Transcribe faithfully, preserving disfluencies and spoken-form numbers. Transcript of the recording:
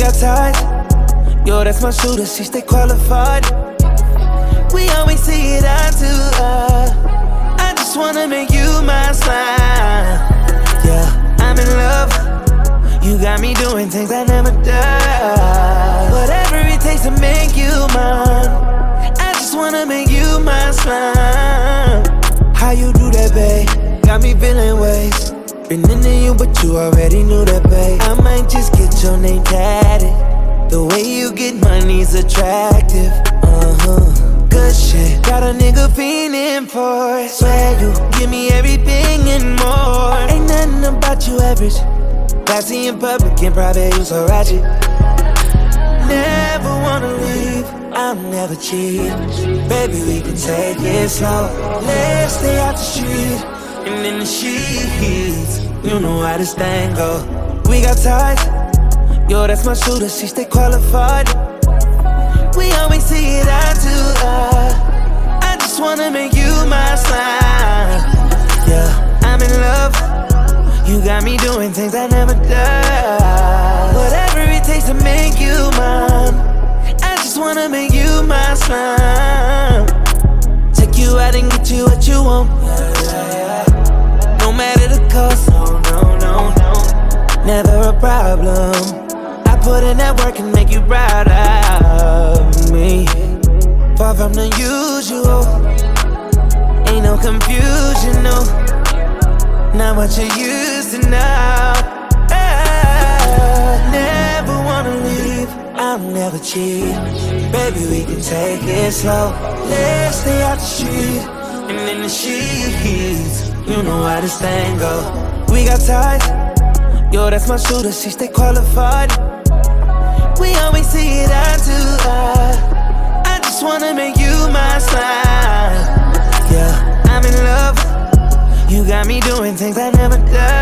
got ties. Yo, that's my shooter, she stay qualified. We always see it eye to eye. I just wanna make you my slime. Yeah, I'm in love. You got me doing things I never done. Whatever it takes to make you mine. I just wanna make you my slime. How you do that, babe? Got me feeling ways. Been into you, but you already knew that, babe. I might just get your name tatted. The way you get money's attractive. Uh-huh. Good shit. Got a nigga fiending for it. Swear you give me everything and more. Ain't nothing about you average. Classy in public, in private, you so ratchet. Never wanna leave, I'm never cheap. Baby, we can take it slow. Let's stay out the street and in the sheets. You know how this thing go. We got ties. Yo, that's my shooter, she stay qualified. We always see it eye to eye. I just wanna make you my slime. Yeah, I'm in love. You got me doing things I never done. Whatever it takes to make you mine. I just wanna make you my slime. Take you out and get you what you want. No matter the cost, no, no, no, no. Never a problem. I put in that work and make you proud of me. Far from the usual. Ain't no confusion, no. Not what you used to know. I never wanna leave, I'm never cheap. Baby, we can take it slow. Let's stay out the street and in the sheets. You know how this thing go. We got ties. Yo, that's my shooter, she stay qualified. We always see it eye to eye. I just wanna make you my slime. Yeah, I'm in love. You got me doing things I never done.